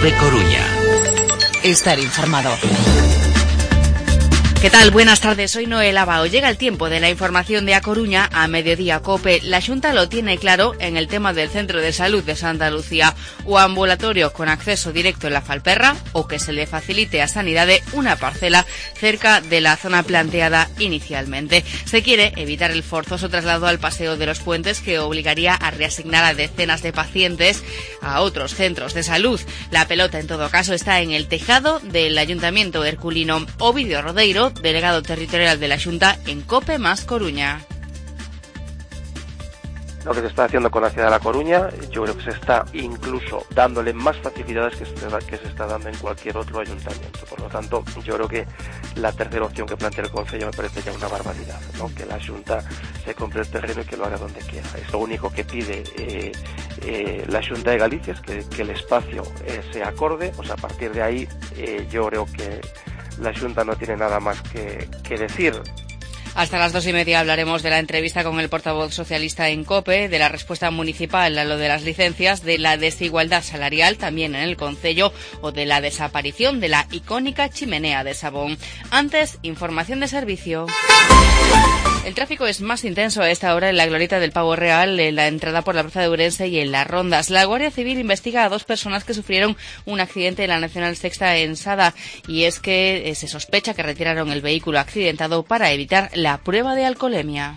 COPE Coruña. Estar informado. ¿Qué tal? Buenas tardes, soy Noel Abao. Llega el tiempo de la información de A Coruña a Mediodía COPE. La Xunta lo tiene claro en el tema del Centro de Salud de Santa Lucía, o ambulatorio con acceso directo en la Falperra, o que se le facilite a Sanidade una parcela cerca de la zona planteada inicialmente. Se quiere evitar el forzoso traslado al Paseo de los Puentes, que obligaría a reasignar a decenas de pacientes a otros centros de salud. La pelota, en todo caso, está en el tejado del Ayuntamiento herculino. Ovidio Rodeiro, delegado territorial de la Xunta en COPE más Coruña. Lo que se está haciendo con la ciudad de La Coruña, yo creo que se está incluso dándole más facilidades que se está dando en cualquier otro ayuntamiento. Por lo tanto, yo creo que la tercera opción que plantea el Concello me parece ya una barbaridad, ¿no? Que la Xunta se compre el terreno y que lo haga donde quiera. Es lo único que pide la Xunta de Galicia, es que el espacio sea acorde. Pues a partir de ahí yo creo que la Xunta no tiene nada más que decir. Hasta las 2:30 hablaremos de la entrevista con el portavoz socialista en COPE, de la respuesta municipal a lo de las licencias, de la desigualdad salarial también en el concello o de la desaparición de la icónica chimenea de Sabón. Antes, información de servicio. El tráfico es más intenso a esta hora en la glorieta del Pavo Real, en la entrada por la plaza de Ourense y en las rondas. La Guardia Civil investiga a 2 personas que sufrieron un accidente en la Nacional Sexta en Sada, y es que se sospecha que retiraron el vehículo accidentado para evitar la prueba de alcoholemia.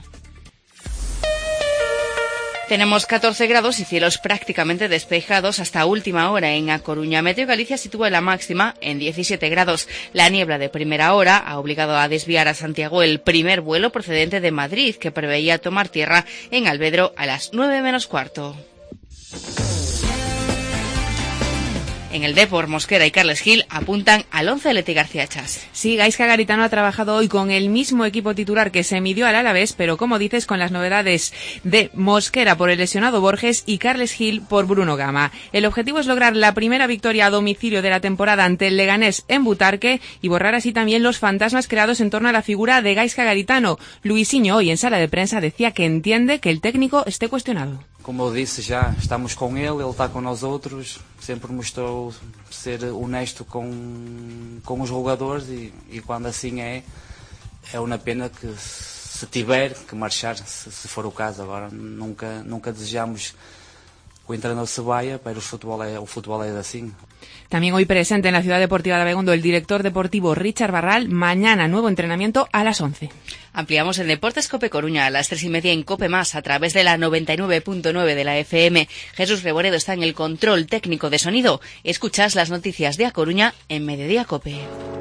Tenemos 14 grados y cielos prácticamente despejados hasta última hora en A Coruña. Meteo Galicia sitúa la máxima en 17 grados. La niebla de primera hora ha obligado a desviar a Santiago el primer vuelo procedente de Madrid, que preveía tomar tierra en Alvedro a las 9 menos cuarto. En el Depor, Mosquera y Carles Gil apuntan al 11 de Leti García Chas. Sí, Gaizka Garitano ha trabajado hoy con el mismo equipo titular que se midió al Alavés, pero como dices, con las novedades de Mosquera por el lesionado Borges y Carles Gil por Bruno Gama. El objetivo es lograr la primera victoria a domicilio de la temporada ante el Leganés en Butarque y borrar así también los fantasmas creados en torno a la figura de Gaizka Garitano. Luisinho, hoy en sala de prensa, decía que entiende que el técnico esté cuestionado. Como eu disse, já estamos com ele está com nós outros, sempre mostrou ser honesto com os jogadores e quando assim é uma pena que se tiver que marchar, se for o caso. Agora nunca desejamos que o entrenador se vaya, pero o futebol é assim. También hoy presente en la Ciudad Deportiva de Abegondo el director deportivo Richard Barral. Mañana nuevo entrenamiento a las 11. Ampliamos en Deportes COPE Coruña a las 3:30 en COPE Más a través de la 99.9 de la FM. Jesús Reboredo está en el control técnico de sonido. Escuchas las noticias de A Coruña en Mediodía COPE.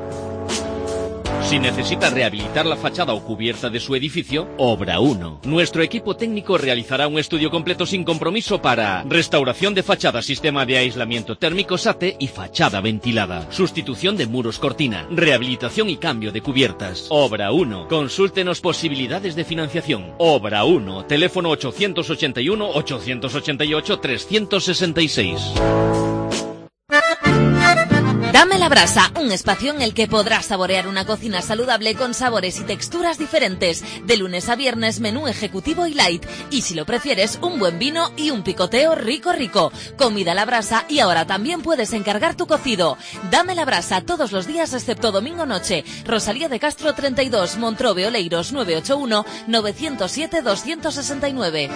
Si necesita rehabilitar la fachada o cubierta de su edificio, Obra 1. Nuestro equipo técnico realizará un estudio completo sin compromiso para restauración de fachada, sistema de aislamiento térmico SATE y fachada ventilada, sustitución de muros cortina, rehabilitación y cambio de cubiertas. Obra 1. Consúltenos posibilidades de financiación. Obra 1. Teléfono 881-888-366. Dame la brasa, un espacio en el que podrás saborear una cocina saludable con sabores y texturas diferentes. De lunes a viernes, menú ejecutivo y light. Y si lo prefieres, un buen vino y un picoteo rico. Comida a la brasa y ahora también puedes encargar tu cocido. Dame la brasa todos los días excepto domingo noche. Rosalía de Castro 32, Montrobe Oleiros 981-907-269.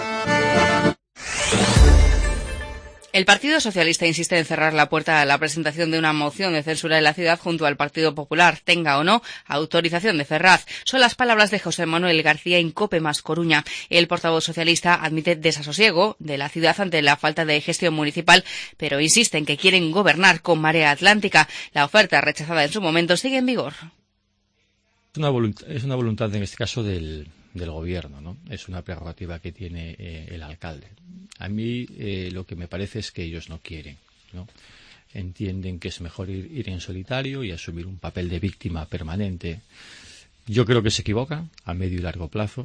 El Partido Socialista insiste en cerrar la puerta a la presentación de una moción de censura en la ciudad junto al Partido Popular, tenga o no autorización de Ferraz. Son las palabras de José Manuel García en COPE más Coruña. El portavoz socialista admite desasosiego de la ciudad ante la falta de gestión municipal, pero insiste en que quieren gobernar con marea atlántica. La oferta rechazada en su momento sigue en vigor. Es una voluntad en este caso del gobierno, ¿no? Es una prerrogativa que tiene el alcalde. A mí lo que me parece es que ellos no quieren, ¿no? Entienden que es mejor ir en solitario y asumir un papel de víctima permanente. Yo creo que se equivocan a medio y largo plazo.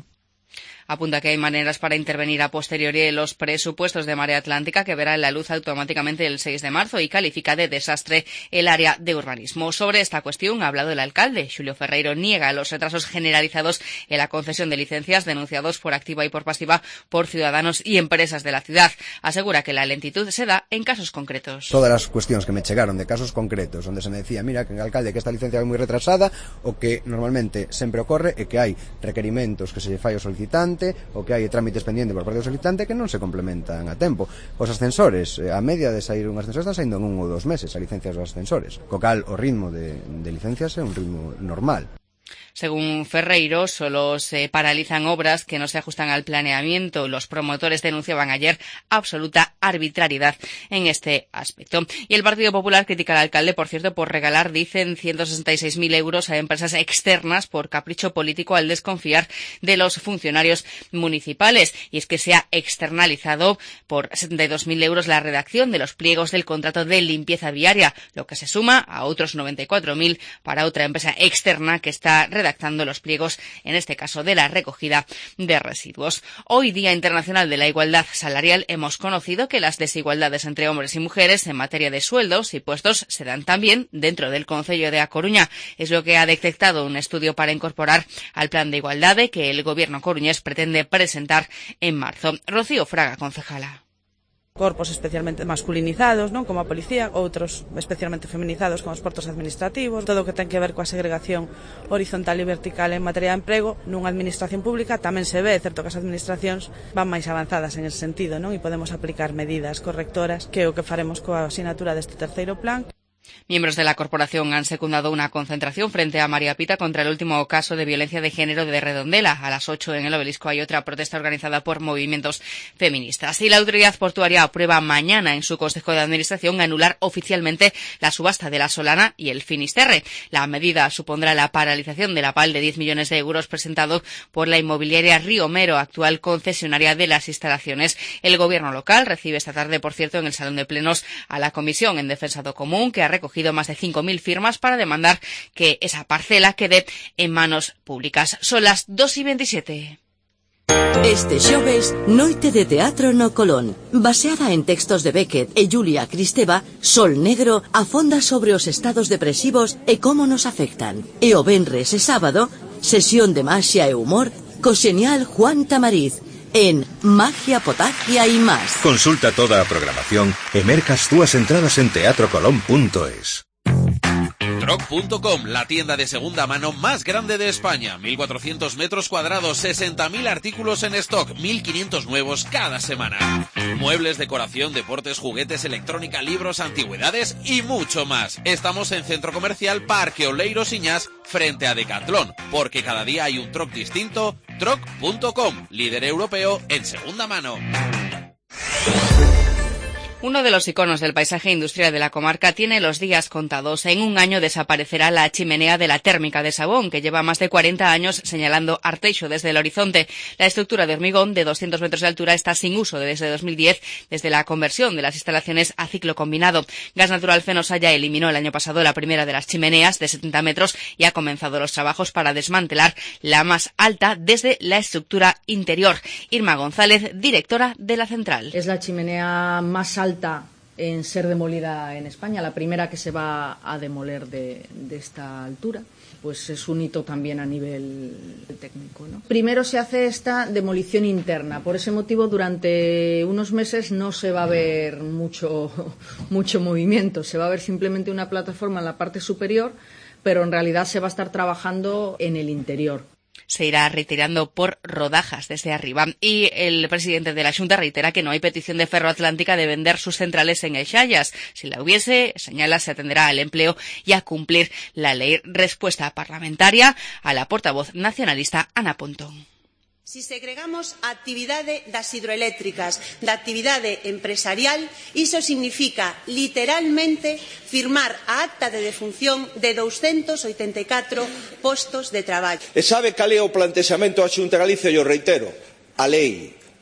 Apunta que hay maneras para intervenir a posteriori en los presupuestos de Marea Atlántica, que verán la luz automáticamente el 6 de marzo, y califica de desastre el área de urbanismo. Sobre esta cuestión ha hablado el alcalde. Xulio Ferreiro niega los retrasos generalizados en la concesión de licencias denunciados por activa y por pasiva por ciudadanos y empresas de la ciudad. Asegura que la lentitud se da en casos concretos. Todas as cuestións que me chegaron de casos concretos onde se me decía, mira, que el alcalde que esta licencia é moi retrasada, o que normalmente sempre ocorre é que hai requerimentos que se lle fai ao solicitante, o que hai trámites pendientes por parte do solicitante que non se complementan a tempo. Os ascensores, a media de sair un ascensor está saindo en 1 ou 2 meses a licencias dos ascensores. Co cal, o ritmo de licencias é un ritmo normal. Según Ferreiro, solo se paralizan obras que no se ajustan al planeamiento. Los promotores denunciaban ayer absoluta arbitrariedad en este aspecto. Y el Partido Popular critica al alcalde, por cierto, por regalar, dicen, 166.000 euros a empresas externas por capricho político al desconfiar de los funcionarios municipales. Y es que se ha externalizado por 72.000 euros la redacción de los pliegos del contrato de limpieza viaria, lo que se suma a otros 94.000 para otra empresa externa que está redactando los pliegos, en este caso de la recogida de residuos. Hoy, Día Internacional de la Igualdad Salarial, hemos conocido que las desigualdades entre hombres y mujeres en materia de sueldos y puestos se dan también dentro del Concello de A Coruña. Es lo que ha detectado un estudio para incorporar al Plan de Igualdad que el Gobierno coruñés pretende presentar en marzo. Rocío Fraga, concejala. Corpos especialmente masculinizados, non, como a policía, outros especialmente feminizados como os portos administrativos, todo o que ten que ver coa segregación horizontal e vertical en materia de emprego nunha administración pública tamén se ve, certo que as administracións van máis avanzadas en ese sentido, non, e podemos aplicar medidas correctoras, que é o que faremos coa asinatura deste terceiro plan. Miembros de la corporación han secundado una concentración frente a María Pita contra el último caso de violencia de género de Redondela. A las 8 en el Obelisco hay otra protesta organizada por movimientos feministas. Y la autoridad portuaria aprueba mañana en su Consejo de Administración anular oficialmente la subasta de la Solana y el Finisterre. La medida supondrá la paralización del aval de 10 millones de euros presentado por la inmobiliaria Río Mero, actual concesionaria de las instalaciones. El gobierno local recibe esta tarde, por cierto, en el Salón de Plenos a la Comisión en Defensa do Común, que ha recogido más de 5.000 firmas para demandar que esa parcela quede en manos públicas. Son las 2:27. Este xoves, Noite de Teatro no Colón. Baseada en textos de Beckett e Julia Kristeva, Sol Negro afonda sobre os estados depresivos e como nos afectan. E o venres e sábado, sesión de maxia e humor co xenial Juan Tamariz en Magia, Potagia y más. Consulta toda a programación e merca as túas entradas en teatrocolón.es. Troc.com, la tienda de segunda mano más grande de España. 1.400 metros cuadrados, 60.000 artículos en stock, 1.500 nuevos cada semana. Muebles, decoración, deportes, juguetes, electrónica, libros, antigüedades y mucho más. Estamos en Centro Comercial Parque Oleiros Iñás, frente a Decathlon, porque cada día hay un Troc distinto. Troc.com, líder europeo en segunda mano. Uno de los iconos del paisaje industrial de la comarca tiene los días contados. En un año desaparecerá la chimenea de la térmica de Sabón, que lleva más de 40 años señalando Arteixo desde el horizonte. La estructura de hormigón de 200 metros de altura está sin uso desde 2010, desde la conversión de las instalaciones a ciclo combinado. Gas Natural Fenosa ya eliminó el año pasado la primera de las chimeneas de 70 metros y ha comenzado los trabajos para desmantelar la más alta desde la estructura interior. Irma González, directora de la central. Es la chimenea más alta en ser demolida en España, la primera que se va a demoler de esta altura. Pues es un hito también a nivel técnico, ¿no? Primero se hace esta demolición interna. Por ese motivo, durante unos meses no se va a ver mucho movimiento. Se va a ver simplemente una plataforma en la parte superior, pero en realidad se va a estar trabajando en el interior. Se irá retirando por rodajas desde arriba. Y el presidente de la Xunta reitera que no hay petición de Ferroatlántica de vender sus centrales en El Xallas. Si la hubiese, señala, se atenderá al empleo y a cumplir la ley. Respuesta parlamentaria a la portavoz nacionalista Ana Pontón. Si segregamos a actividade das hidroeléctricas da actividade empresarial, iso significa, literalmente, firmar a acta de defunción de 284 postos de traballo. E sabe cal é o plantexamento da Xunta de Galicia, e o reitero, a lei.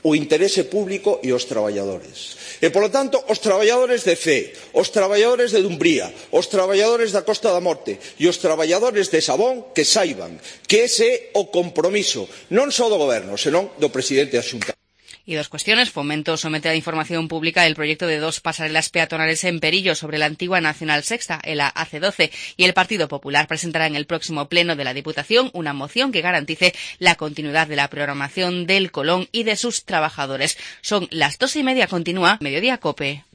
o interese público e os traballadores. E, polo tanto, os traballadores de CEE, os traballadores de Dumbría, os traballadores da Costa da Morte e os traballadores de Sabón que saiban que ese é o compromiso non só do Goberno, senón do presidente da Xunta. Y dos cuestiones. Fomento somete a información pública el proyecto de 2 pasarelas peatonales en Perillo sobre la antigua Nacional Sexta, la AC12, y el Partido Popular presentará en el próximo pleno de la Diputación una moción que garantice la continuidad de la programación del Colón y de sus trabajadores. Son las 2:30, continúa Mediodía COPE.